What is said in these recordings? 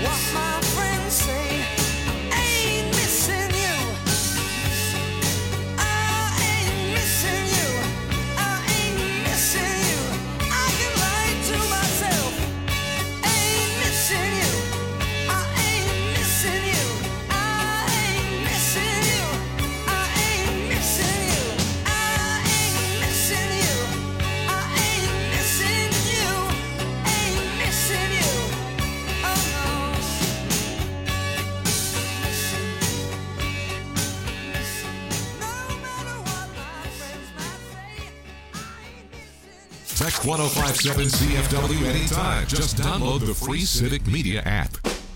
Text 1057 CFW anytime. Just download the free Civic Media app.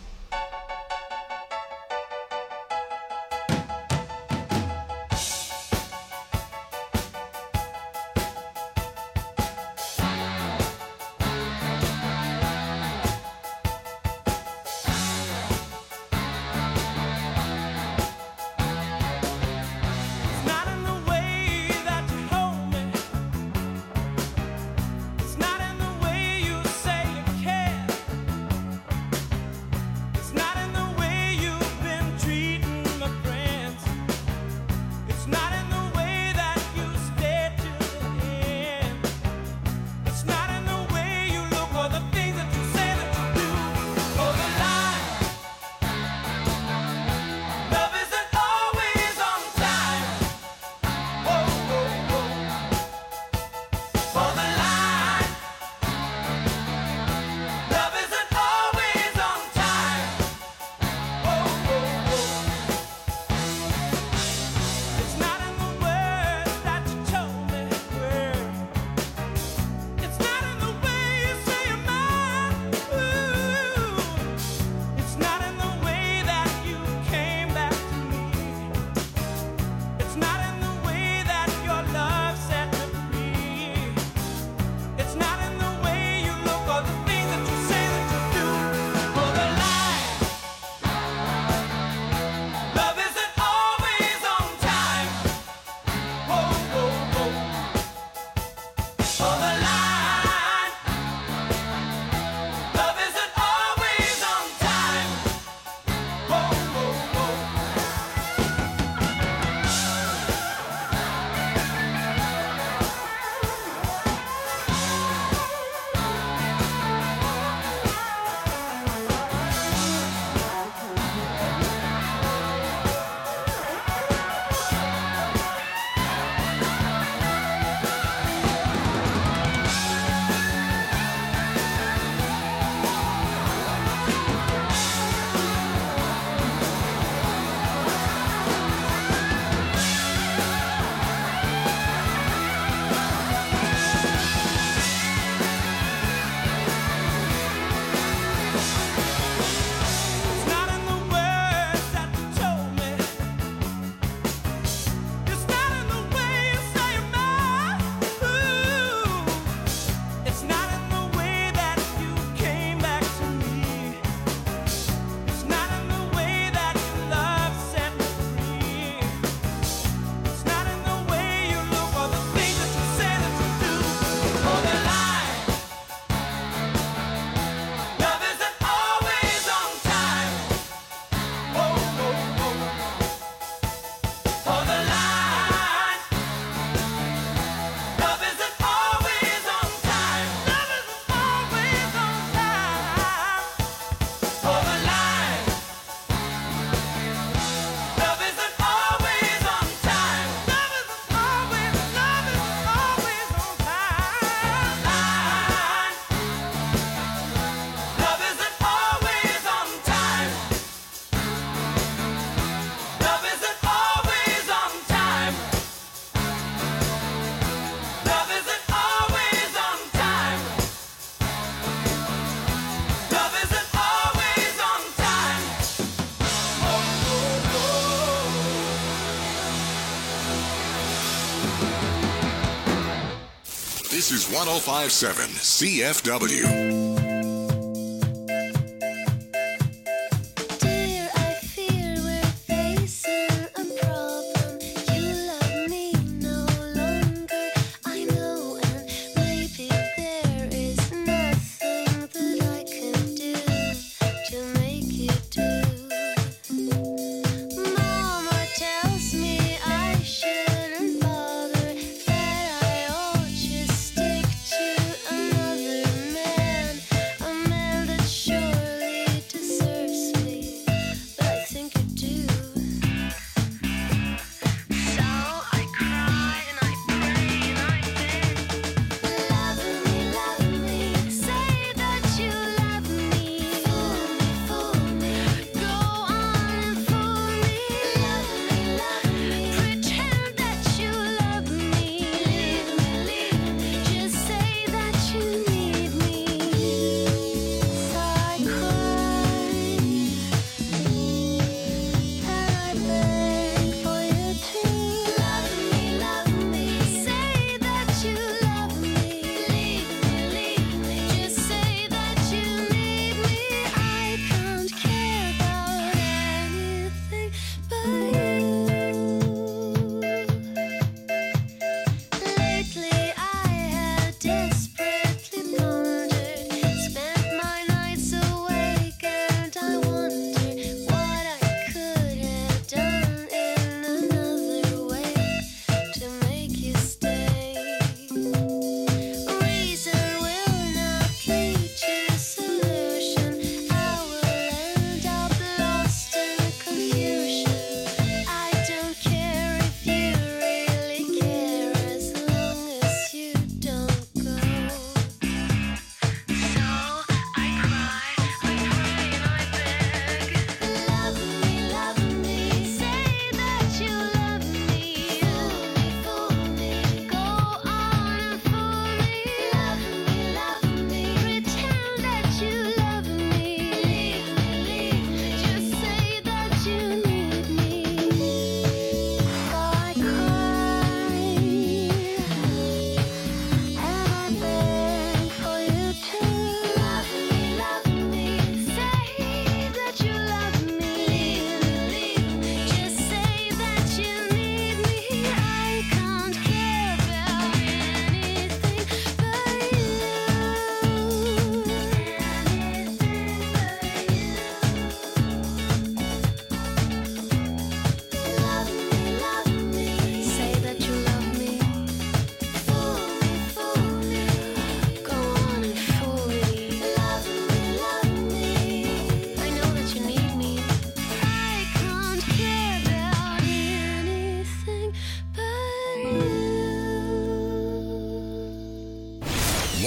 This is 1057 CFW. Make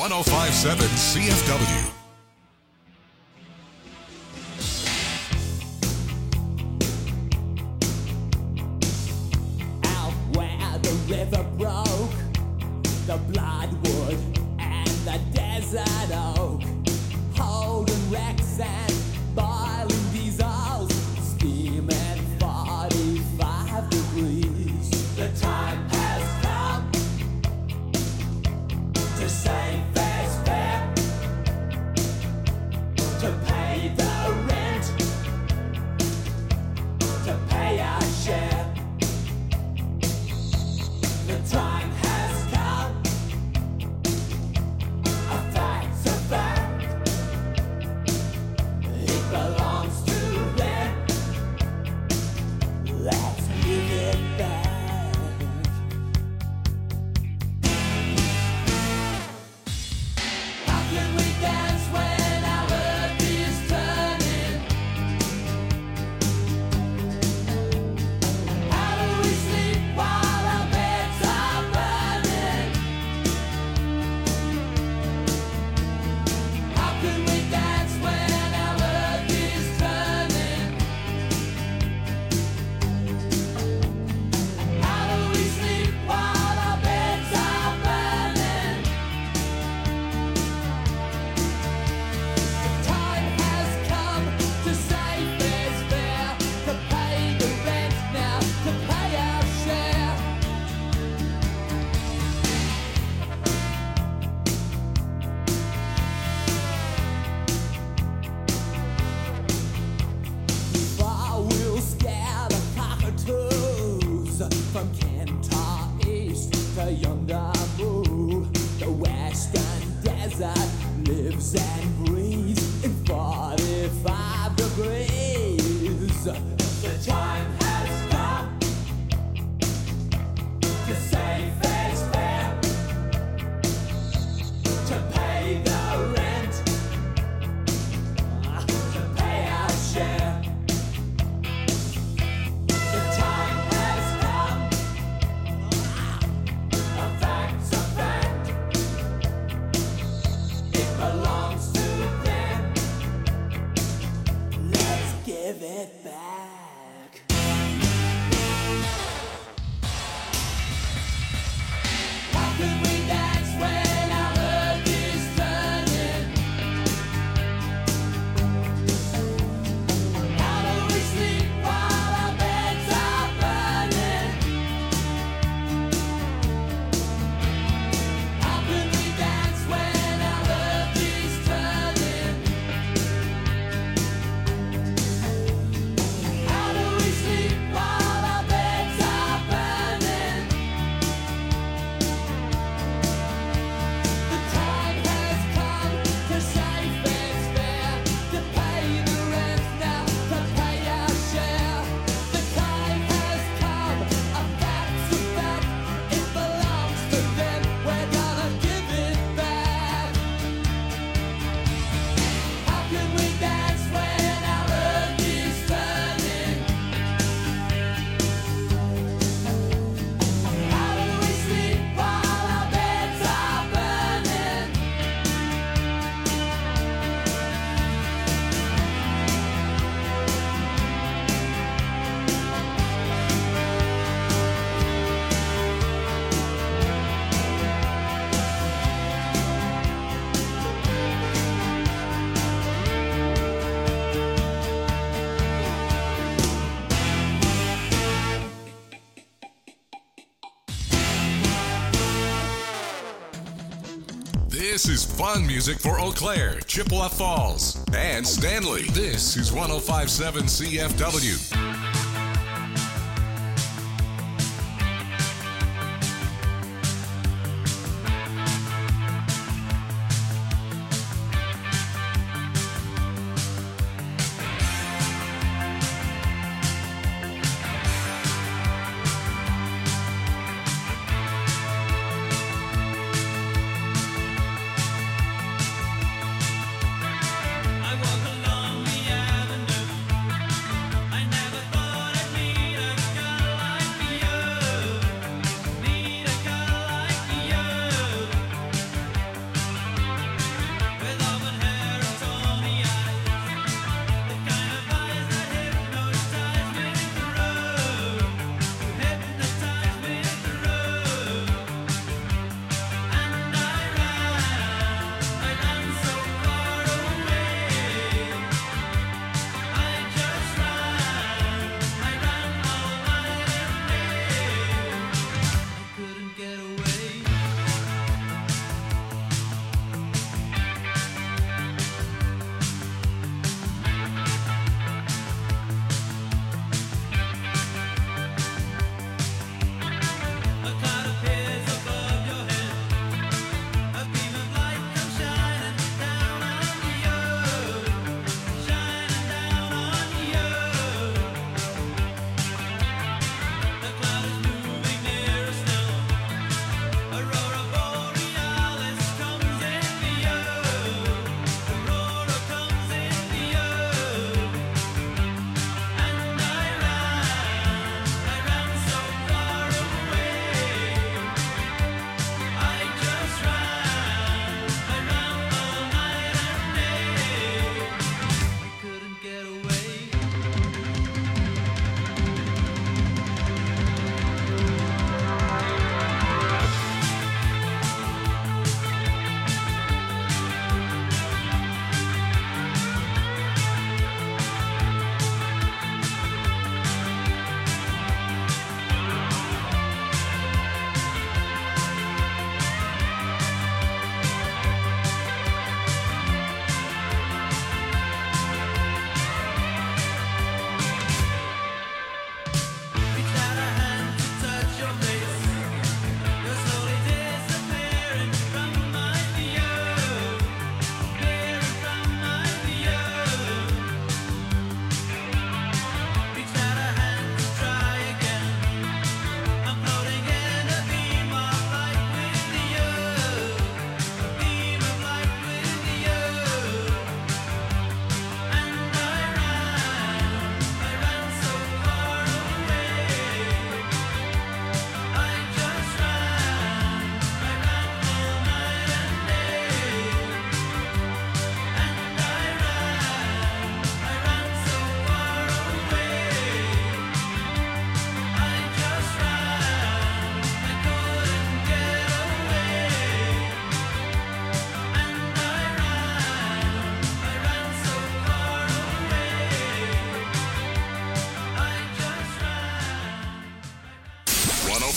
1057 CFW. Out where the river broke, the bloodwood and the desert oak, holding wrecks and boiling diesels, steaming 45 degrees. The time has come to save fair's fair, to pay the rent, to pay our share. The time has come, a fact's a fact, it belongs to them, let's give it back. How can we dance when our earth is turning? How do we sleep while our beds are burning? How can we dance when our earth is turning? How do we sleep while our beds are burning? The time has come to save fair's fair, to pay the rent now, to pay our share. Far we'll scare the cockatoos from Kentar East to yonder Moo. The western desert lives and breathes in 45 degrees. The time has come to save fair's fair, to pay the rent, to pay our share. The time has come, a fact's a fact, it belongs to them, let's give it back. How can we dance when our earth is turning? How do we sleep while our beds are burning? How can we dance when our earth is turning? How do we sleep while our beds are burning? The time has come to save fair's fair, to pay the rent now, to pay our share. The time has come, a fact's a fact, it belongs to them, we're gonna give it back. How can we dance when our earth is turning? How do we sleep while our beds are burning? This is fun music for Eau Claire, Chippewa Falls, and Stanley. This is 1057 CFW. I walk along the avenue. I never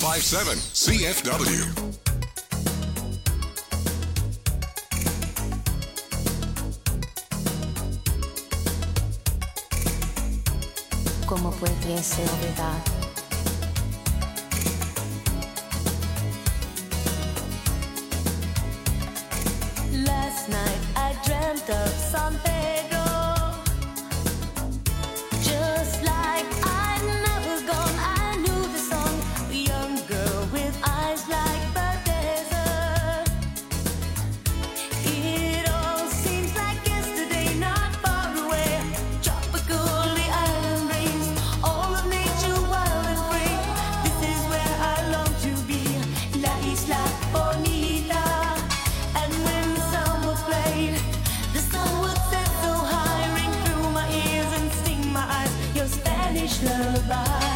1057 CFW. ¿Cómo pudiese olvidar? Last night I dreamt of San Pedro, just like I'd never gone. I knew the song, a young girl with eyes like the desert. It all seems like yesterday, not far away. Tropical, the island breeze, all of nature wild and free. This is where I long to be, La Isla Bonita. And when the samba played, the sun would set so high, ring through my ears and sting my eyes, your Spanish lullaby.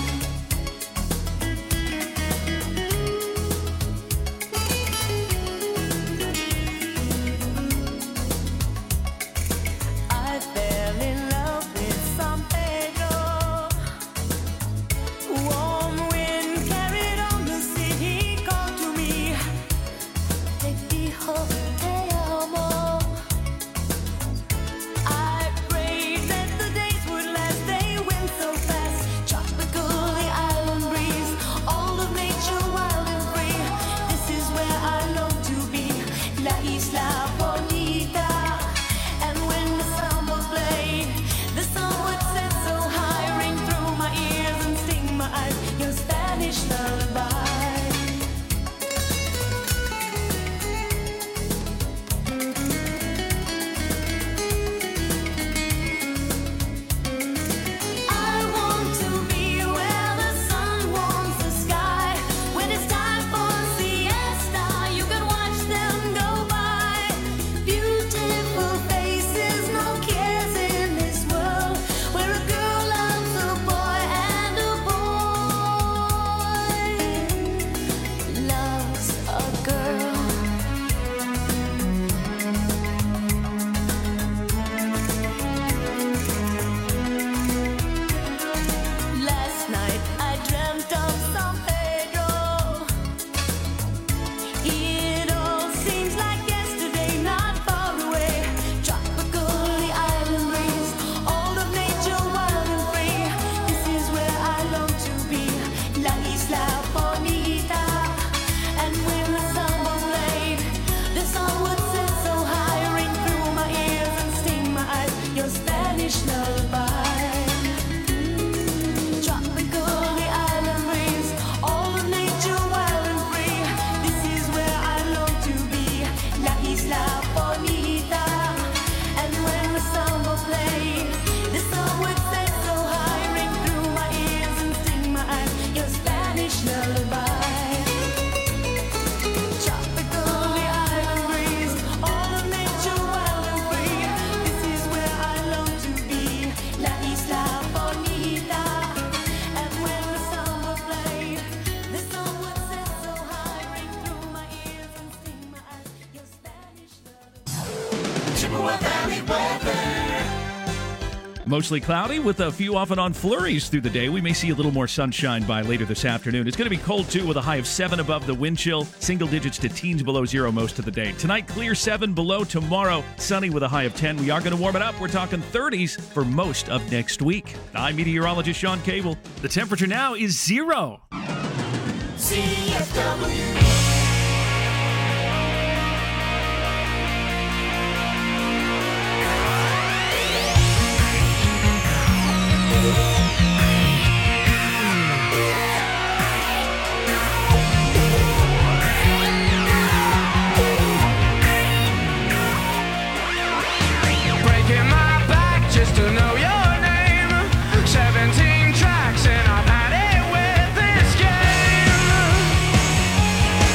I fell in love with San Pedro. Warm wind carried on the sea. He called to me, te dijo te amo. I prayed that the days would last. They went so fast. Tropical, the island breeze, all of nature wild and free. This is where I long to be, La Isla Bonita. And when the samba played, the sun would set so high, ring through my ears and sting my eyes, your Spanish lullaby. I want to be where the sun warms the sky. When it's time for siesta, you can watch them go by. Beautiful faces, no cares in this world, where a girl loves a boy and a boy loves a girl. Last night I dreamt of San Pedro. It all seems like yesterday, not far away. Tropical, the island breeze, all of nature wild and free. This is where I long to be, La Isla Bonita. And when the samba played, the sun would set so high, ring through my ears and sting my eyes, your Spanish lullaby. Tropical, the island breeze, all of nature wild and free. This is where I long to be, La Isla Bonita. And when the samba played, the sun would set so high, ring through my ears and sting my eyes, your Spanish lullaby. Tropical, the island breeze, all of nature wild and free. This is where I long to be, La Isla Bonita. And when the samba played, the sun would set so high, ring through my ears and sting my eyes, your Spanish lullaby. Chippewa Valley weather. Mostly cloudy with a few off and on flurries through the day. We may see a little more sunshine by later this afternoon. It's going to be cold, too, with a high of 7 above the wind chill. Single digits to teens below 0 most of the day. Tonight, clear 7 below. Tomorrow, sunny with a high of 10. We are going to warm it up. We're talking 30s for most of next week. I'm meteorologist Sean Cable. The temperature now is 0. CFW. Breaking my back just to know your name. 17 tracks and I've had it with this game.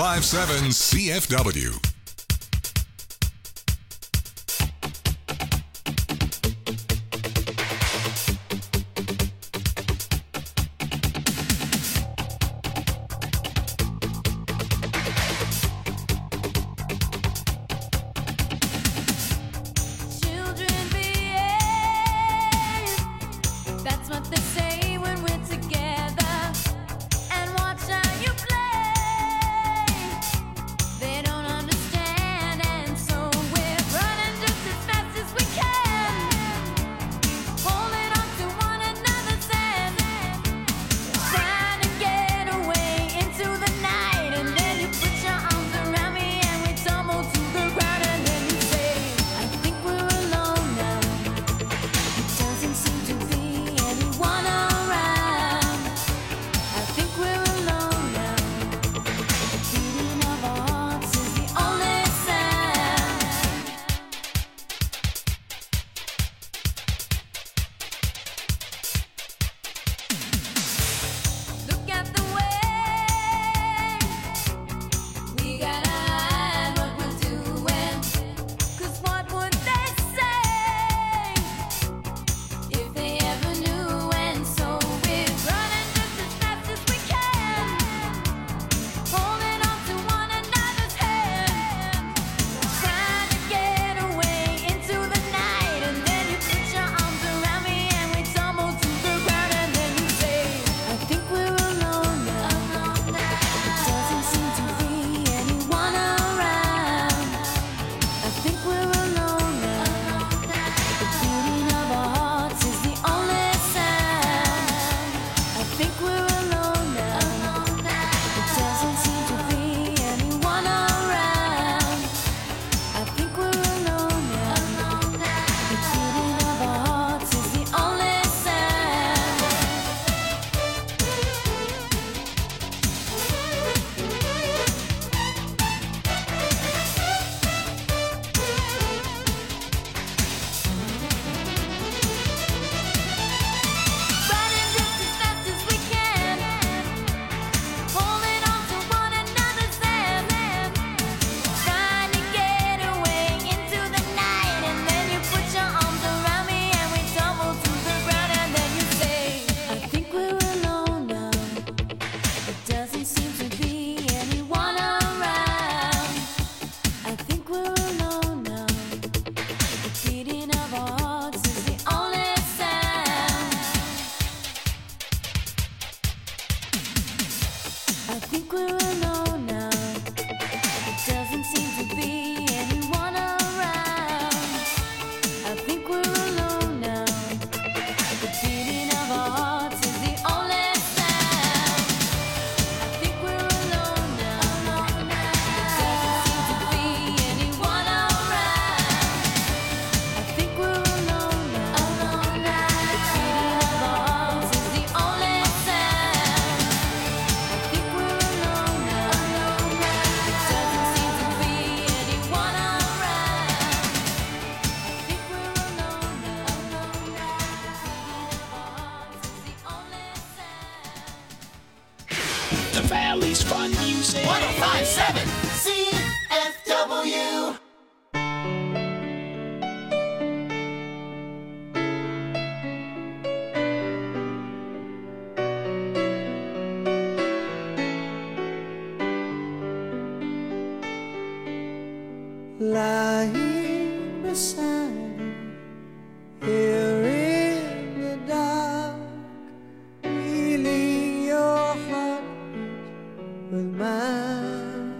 1057 CFW. Children behave. That's what they say when we're together. And watch how you play. They don't understand, and so we're running just as fast as we can, holding on to one another's hand, trying to get away into the night. And then you put your arms around me and we tumble to the ground. And then you say, I think we're alone now. It doesn't seem to be anyone around. I think we're alone now. The beating of our hearts is the only sound. Look at the way we gotta hide what we're doing. 'Cause what would they say if they ever knew? And so we're running just as fast as we can, holding on to one another's hand, trying to get away into the night. And then you put your arms around me and we tumble to the ground. And then you say, I think we're alone now. It doesn't seem to be anyone around. I think we're alone now. The beating of our hearts is the only sound. I think we're alone now. It doesn't seem to be anyone around. I think we're alone now. The beating of our hearts is the only sound. Running just as fast as we can, holding on to one another's hand, trying to get away into the night. And then you put your arms around me and we tumble to the ground. And then you say, I think we're alone now. It doesn't seem to be anyone around. I think we're alone now. The beating of our hearts is the only sound. I think we're alone now. It doesn't seem to be anyone around. I think we're alone now. The beating of our hearts is the only sound. I think we're alone now. It doesn't seem to be anyone around. I think we're alone now. The beating of our hearts is the only sound. I think we're alone now. It doesn't seem to be anyone around. I think we're alone now. The beating of our hearts is the only sound. The Valley's fun music. 1057 CFW. Lying beside you here in the dark, feeling your heartbeat with mine.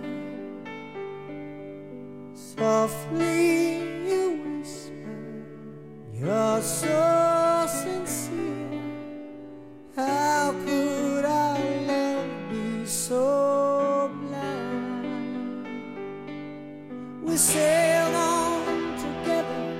Softly you whisper, you're so sincere. How could our love be so blind? We sailed on together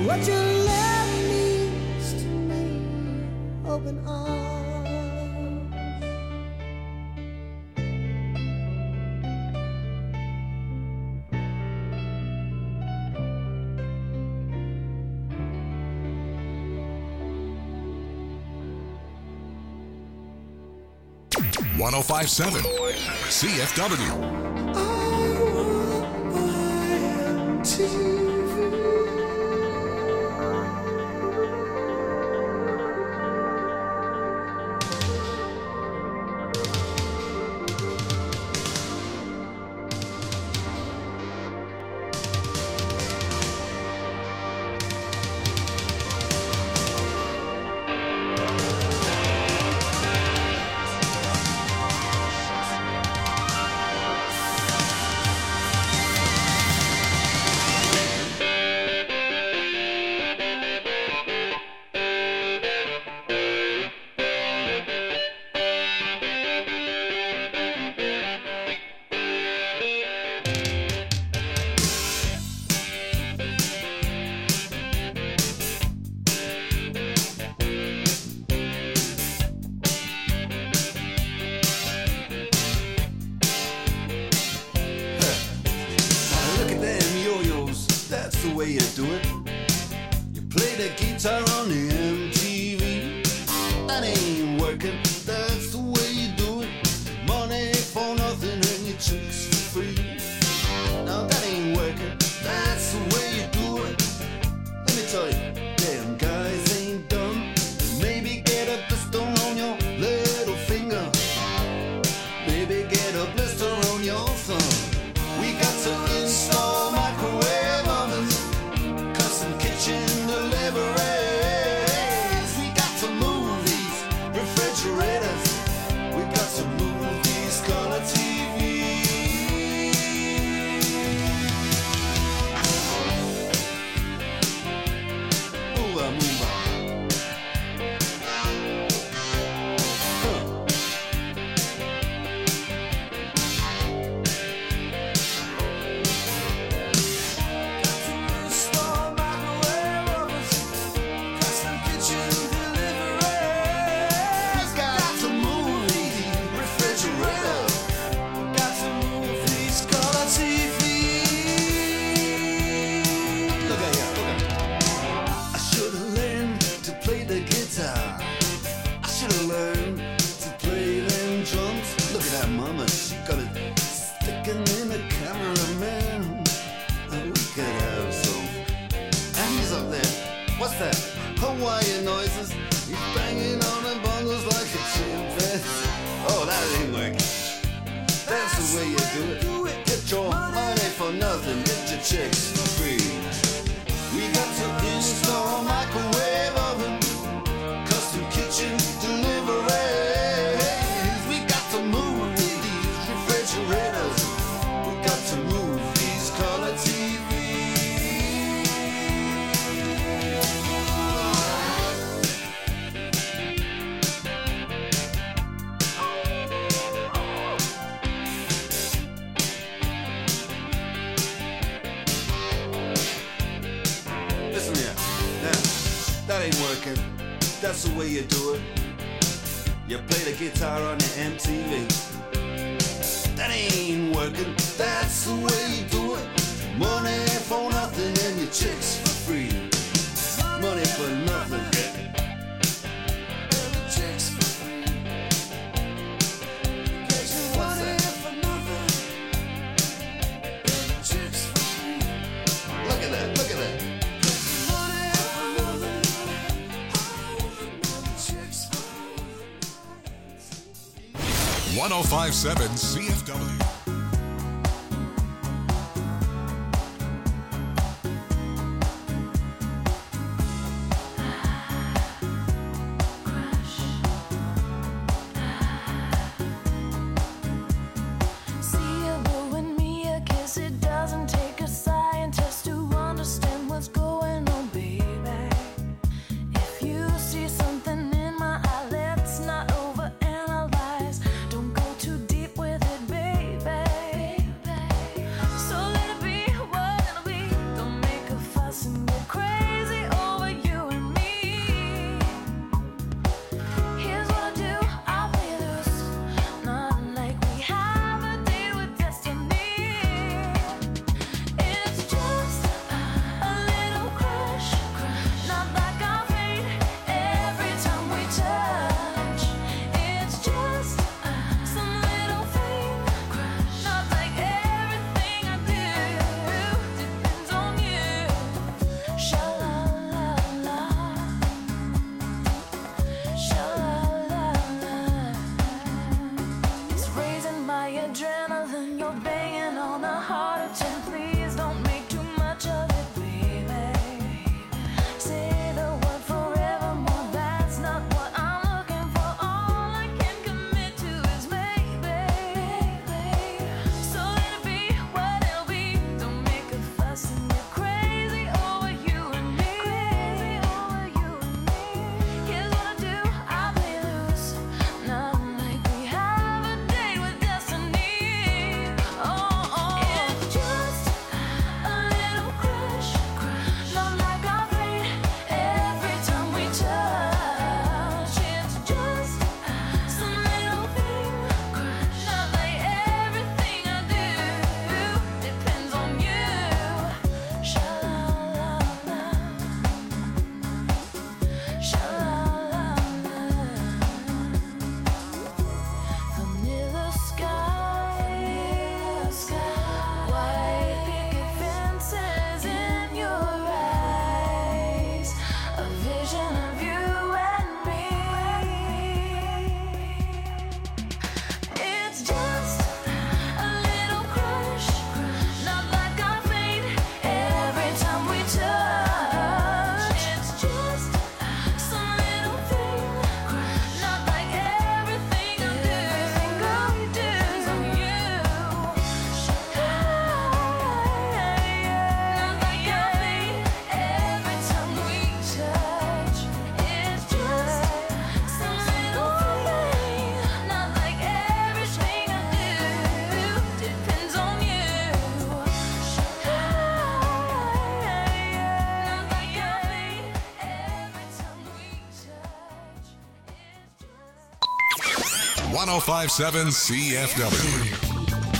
What your love means to me. Open arms. 1057 CFW. Look at them yo-yos, that's the way you do it. You play the guitar on the MTV. That ain't working, that's the way you do it. Money for nothing and your chicks for free. Now that ain't working, that's the way you do it. Let me tell you, damn guys ain't dumb. Maybe get a blister on your little finger. Maybe get a blister on your thumb. We got to install microwave ovens, custom kitchen deliveries. We got to move these refrigerators. We got to move these color TVs. Move on, move on. Install microwave ovens, custom kitchen deliveries. We got to move these refrigerators. We got to move these color TVs. Look at here, look at here. I should have learned to play the guitar. I should have learned to play them drums. Look at that mama, she got it sticking in the cameraman. We could have some. And he's up there. What's that? Hawaiian noises. He's banging on the bongos like a chimpanzee. Oh, that ain't working. That's the way you do it. Get your money for nothing. Get your chicks for free. We got to install microwave oven, custom kitchen deliveries. We got to move these refrigerators. We got to move these color TVs. Listen here. Now, that ain't working. That's the way you do it. You play the guitar on the MTV. That ain't working. That's the way you do it. Money for nothing and your chicks for free. Money for nothing. And your chicks for free. Get your money for nothing. And your chicks for free. Look at that, look at that. Money for nothing. Chicks for free. 1057 CFW. See you blowing me a kiss. It doesn't take a scientist to understand what's going on, baby. If you see something in my eye, let's not overanalyze. Don't go too deep with it, baby. 1057 CFW.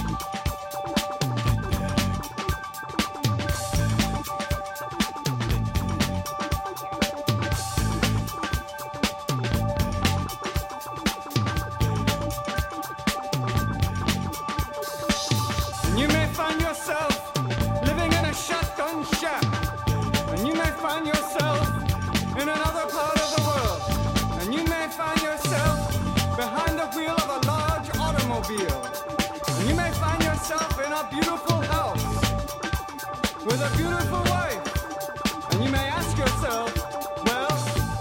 You may find yourself living in a shotgun shack, and you may find yourself in another part of the world, and you may find yourself behind the wheel of a large automobile, and you may find yourself in a beautiful house with a beautiful wife, and you may ask yourself, well,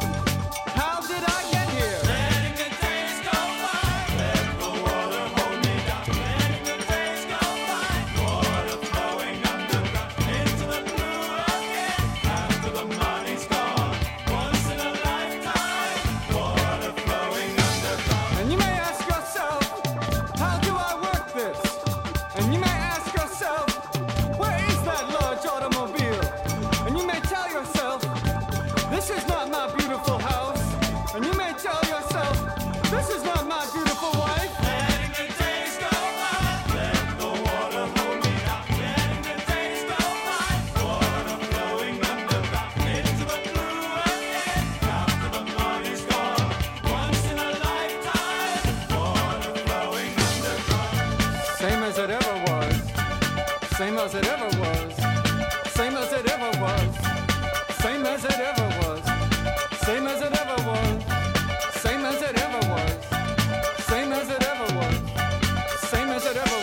how did I get here? Letting the days go by, let the water hold me down. Letting the days go by, water flowing underground into the blue again. After the money's gone, once in a lifetime, water flowing underground. And you may ask yourself, how do I work this? And you may ask yourself, where is that large automobile? And you may tell yourself, this is not my beautiful house. And you may tell yourself, this is not my beautiful wife. Letting the days go by, let the water hold me down. Letting the days go by, water flowing underground into the blue again. After the money's gone, once in a lifetime, water flowing underground. Same as it ever was. Same as it ever was. Same as it ever was. Same as it ever was. Same as it ever was. Same as it ever was. Same as it ever was. Same as it ever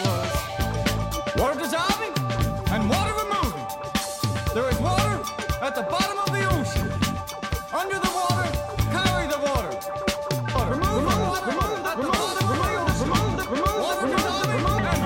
was. Water dissolving and water removing. There is water at the bottom of the ocean. Under the water, carry the water. Remove the water at the bottom of the ocean. Water dissolving and water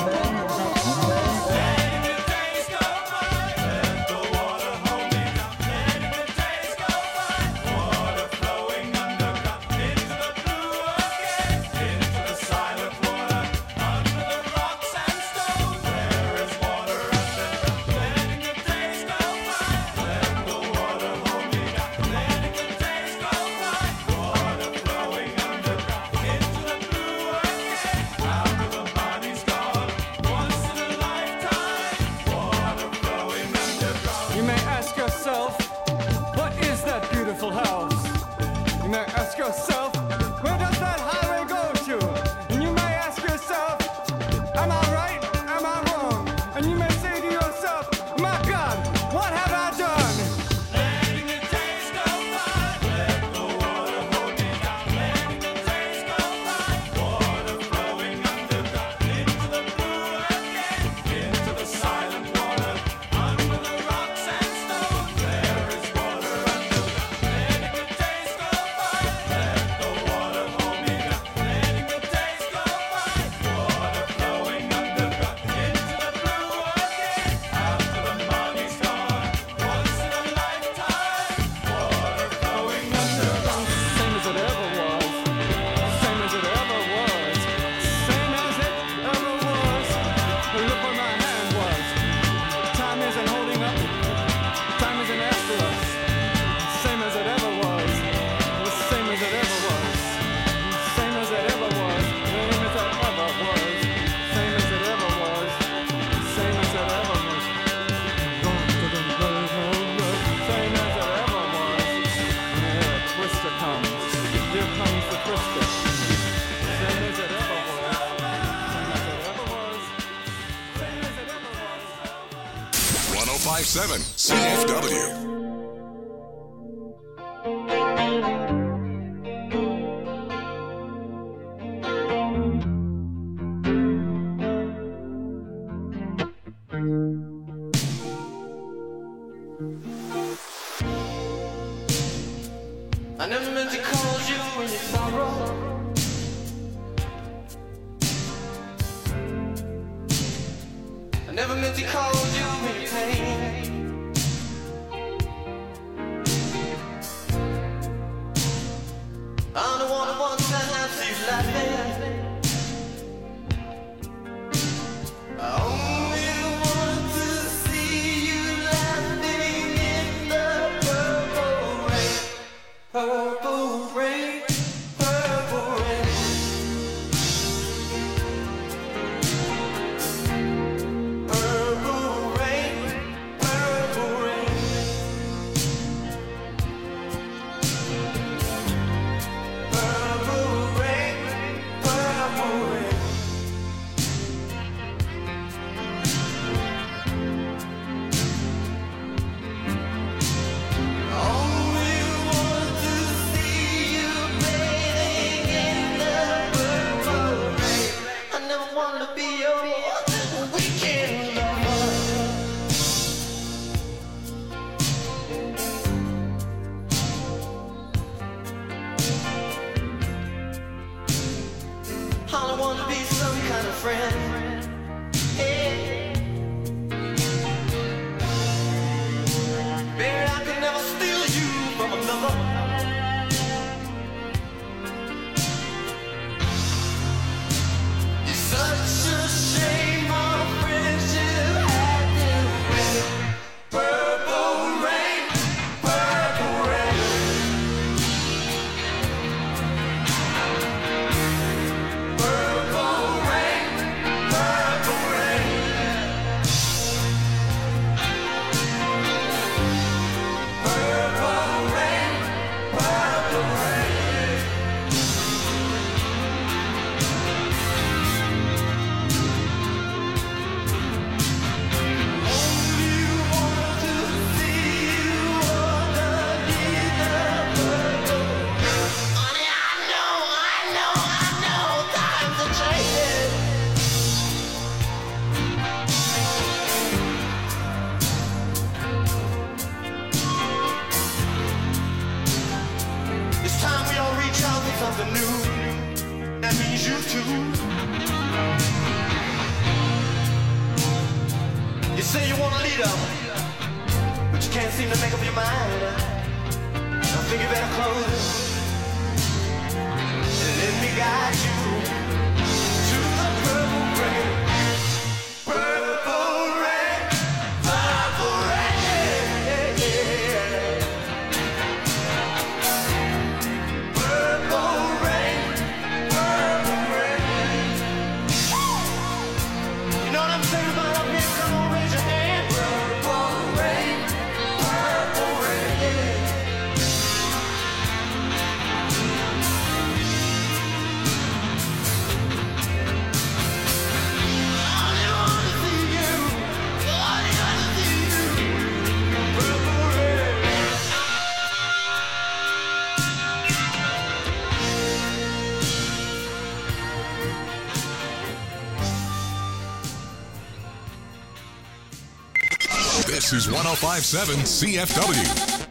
letting the days go by, let the water hold me down. Letting the days go by, water flowing underground into the blue again, into the silent water, under the rocks and stones. There is water underground. Letting the days go by, let the water hold me down. Letting the days go by, water flowing underground into the blue again. After the body's gone, once in a lifetime, water flowing underground. You may ask yourself, what is that beautiful house? You may ask yourself, where does that highway go to? And you may ask yourself, am I right? Am I wrong? And you may say to yourself, my God, what have I done? Letting the days go by, let the water hold me down. Letting the days go by, water flowing underground into the blue again, into the silent water, under the rocks and stones. There is water underground. Letting the days go by, let the water hold me down. Letting the days go by, water flowing underground into the blue again. After the money's gone, once in a lifetime, water flowing underground. Same as it ever was. Same as it ever was. Same as it ever was. Look where my hand was. Time isn't holding up. Time isn't after us. Same as it ever was. Same as it ever was. Same as it ever was. Same as it ever was. Same as it ever was. Same as it ever was. Same as it ever was. Here, Twister comes. Here comes the Twister. Same as it ever was. Same as it ever was. Same as it ever was. 1057 CFW. I never meant to call you when you sorrow. I never meant to call you when you pain. I'm the one who wants to have you laughing. I only want to see you laughing in the purple rain. Purple rain, purple rain. something new. That means you too. You say you want a leader, but you can't seem to make up your mind. I think you better close and let me guide you to the purple rain. Purple rain, purple rain, purple rain, purple rain. You know what I'm saying about up here? Come on, raise your hand. Purple rain, purple rain. This is 105.7 CFW.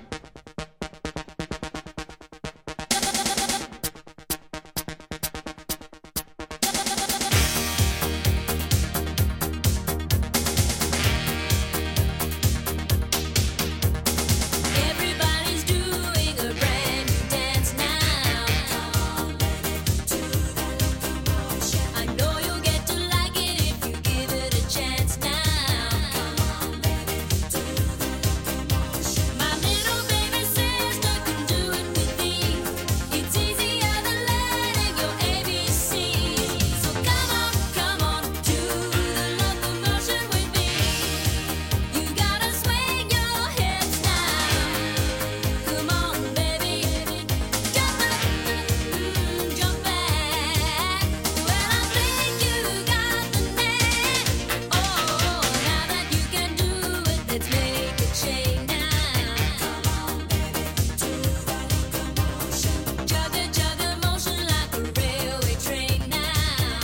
Everybody's doing a brand new dance now. I know you'll get to like it if you give it a chance now. My little baby sister can do it with me. It's easier than learning your ABC. So come on, do the locomotion with me. You gotta swing your hips now. Come on, baby, jump up, jump back. Well, I think you got the knack. Oh, now that you can do it, let's make a change now. Jug a motion like a railway train now.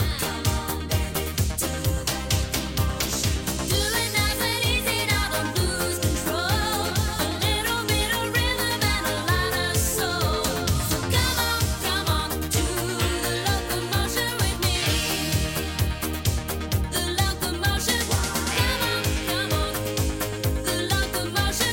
Do it nice and easy, now don't lose control. A little bit of rhythm and a lot of soul. So come on, do the locomotion with me. The locomotion, come on, the locomotion, come on, the locomotion,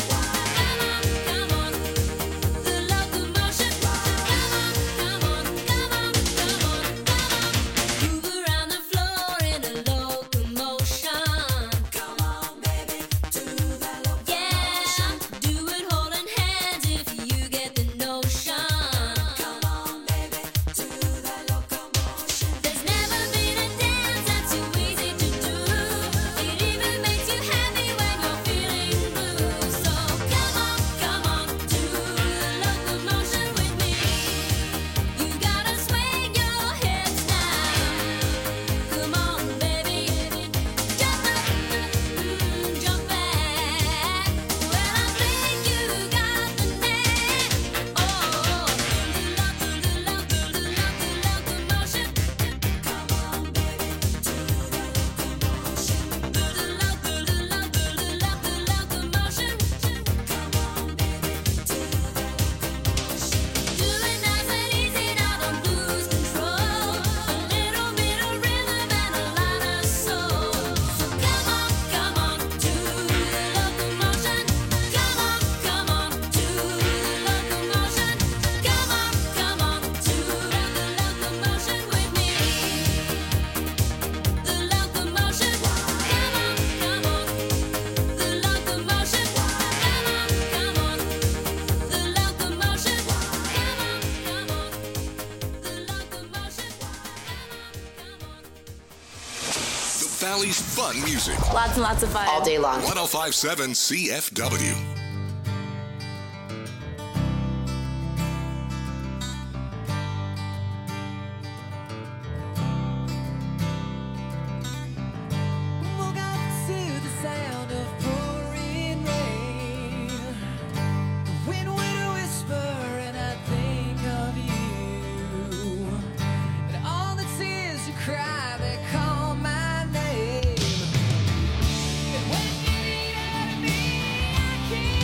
move around the floor in a locomotion. Come on, baby, do the locomotion. Yeah, do it holding hands if you get the notion. Come on, baby, do the locomotion. There's never been a dance that's too easy to do. It even makes you happy when you're feeling blue. So come on, do the locomotion with me. You gotta swing your hips now. Come on, baby, jump up, jump back. Well, I think you got the knack. Oh, the locomotion. Come on, baby, do the locomotion. The locomotion. Come on, baby, do the locomotion. Do it nice and easy, now don't lose control. A little bit of rhythm and a lot of soul. So come on, do the locomotion. Come on, do the locomotion. Come on, do the locomotion with me. The locomotion, come on, the locomotion, come on, the locomotion, The Valley's fun music. Lots and lots of fun. All day long. 105.7 CFW. Woke up to the sound of pouring rain. The wind would whisper, and I think of you. And all the tears you cry, they call my name. And when you need me, I can't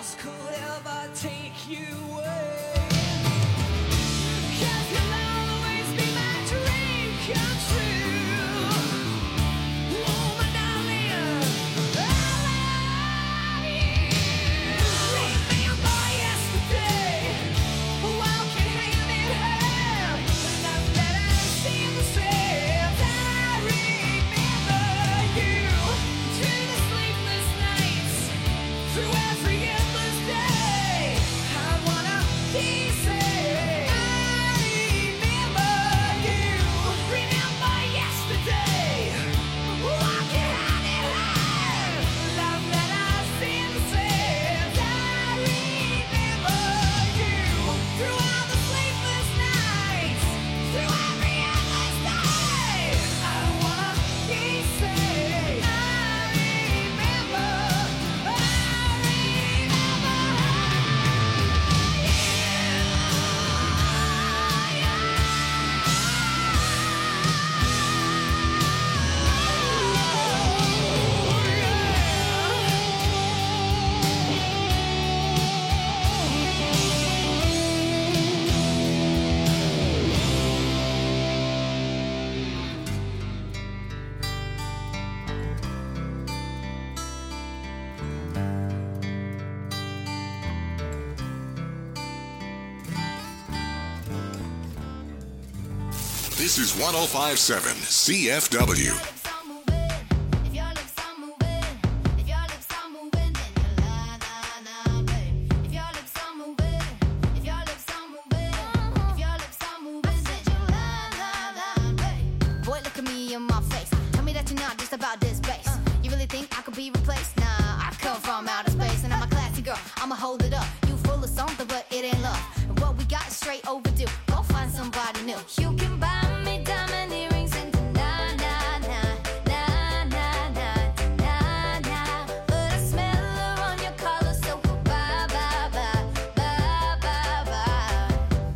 else could ever take you away. 'Cause you'll always be my dream come true. Oh, my darling, I love you. Remember yesterday, walking hand in hand, not that I see the same. I remember you through the sleepless nights, through every endless day. I wanna be safe. I remember you. Remember yesterday, walking hand in hand, love that I see the same. I remember you through all the sleepless nights, through every endless day. I wanna be safe. I remember. This is 1057 CFW. Boy, look at me in my face. Tell me that you're not just about this bass. You really think I could be replaced? Nah, I come from outer space and I'm a classy girl. I'ma hold it up. You full of something, but it ain't love. And what we got is straight overdue. Go find somebody new. You can buy me diamond earrings and na na na na na na na na. But I smell her on your collar, so bye bye bye bye bye bye.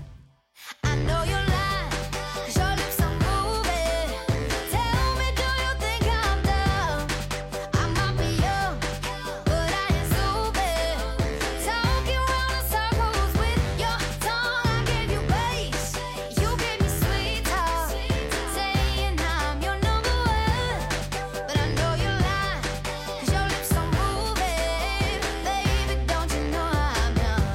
I know you're lying, 'cause your lips are moving. Tell me, do you think I'm dumb? I might be young, but I ain't stupid. Talking round in circles with your tongue. I gave you bass, you gave me sweet talk, saying I'm your number one. But I know you're lying, 'cause your lips are moving. Baby, don't you know I'm done?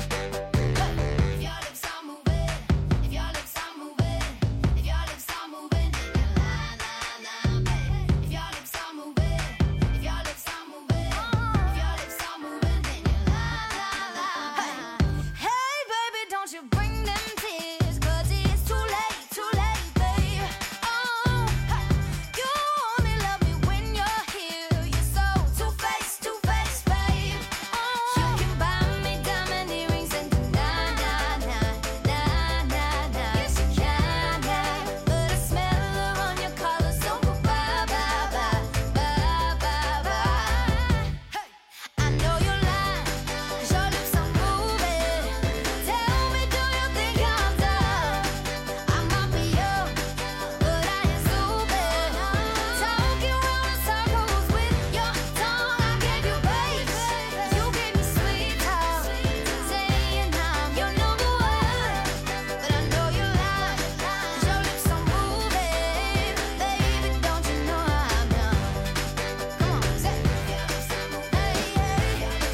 If your lips are moving, if your lips are moving, if your lips are moving, then you lie, lie, lie, baby. If your lips are moving, if your lips are moving, if your lips are moving, then you lie, lie, lie. Hey, baby, don't you bring them tears, 'cause it's too late, babe. Oh, you only love me when you're here. You're so two-faced, babe. Oh, you can buy me diamond earrings and na na na na na na. Yes, you can, but I smell her on your collar, so bye bye bye bye bye bye. I know you're lying, 'cause your lips are moving. Tell me, do you think I'm dumb? I might be young, but I ain't stupid. Talking round in circles with your tongue. I gave you bass, you gave me sweet talk, saying I'm your number one. But I know you're lying, 'cause your lips are moving. Baby, don't you know I'm done? Come on, say it. Hey, hey, hey, hey.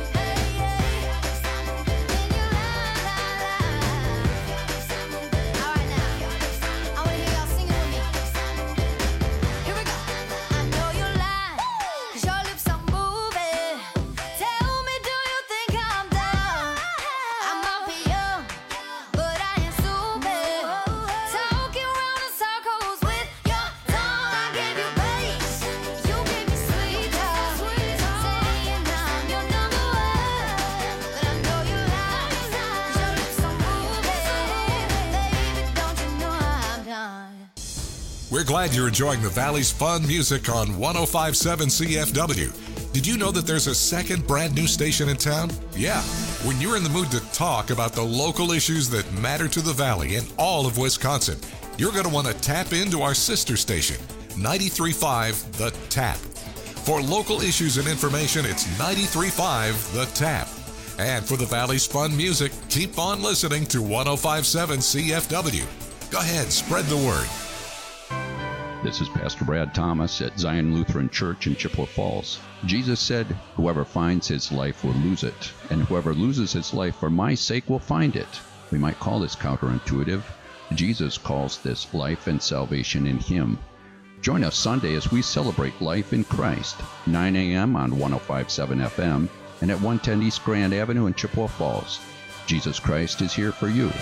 Then you lie, lie, lie. All right, now, I wanna hear y'all singing with me. Here we go. I know you're lying, 'cause your lips are moving. Tell me, do you think I'm dumb? I might be young, but I ain't stupid. Talking round in circles with your tongue. I gave you bass, you gave me sweet talk, saying I'm your number one. But I know you're lying, 'cause your lips are moving. Baby, don't you know I'm done? We're glad you're enjoying the Valley's fun music on 1057 CFW. Did you know that there's a second brand new station in town? Yeah. When you're in the mood to talk about the local issues that matter to the Valley and all of Wisconsin, you're going to want to tap into our sister station, 93.5 The Tap. For local issues and information, it's 93.5 The Tap. And for the Valley's fun music, keep on listening to 105.7 CFW. Go ahead, spread the word. This is Pastor Brad Thomas at Zion Lutheran Church in Chippewa Falls. Jesus said, "Whoever finds his life will lose it, and whoever loses his life for my sake will find it." We might call this counterintuitive. Jesus calls this life and salvation in him. Join us Sunday as we celebrate life in Christ, 9 a.m. on 105.7 FM and at 110 East Grand Avenue in Chippewa Falls. Jesus Christ is here for you.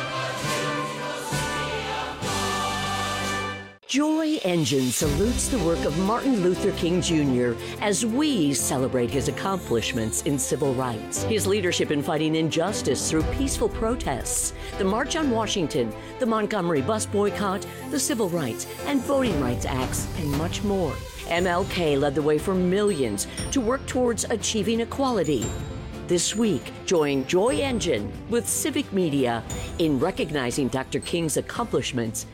Joy Engine salutes the work of Martin Luther King Jr. as we celebrate his accomplishments in civil rights, his leadership in fighting injustice through peaceful protests, the March on Washington, the Montgomery bus boycott, the Civil Rights and Voting Rights Acts, and much more. MLK led the way for millions to work towards achieving equality. This week, join Joy Engine with Civic Media in recognizing Dr. King's accomplishments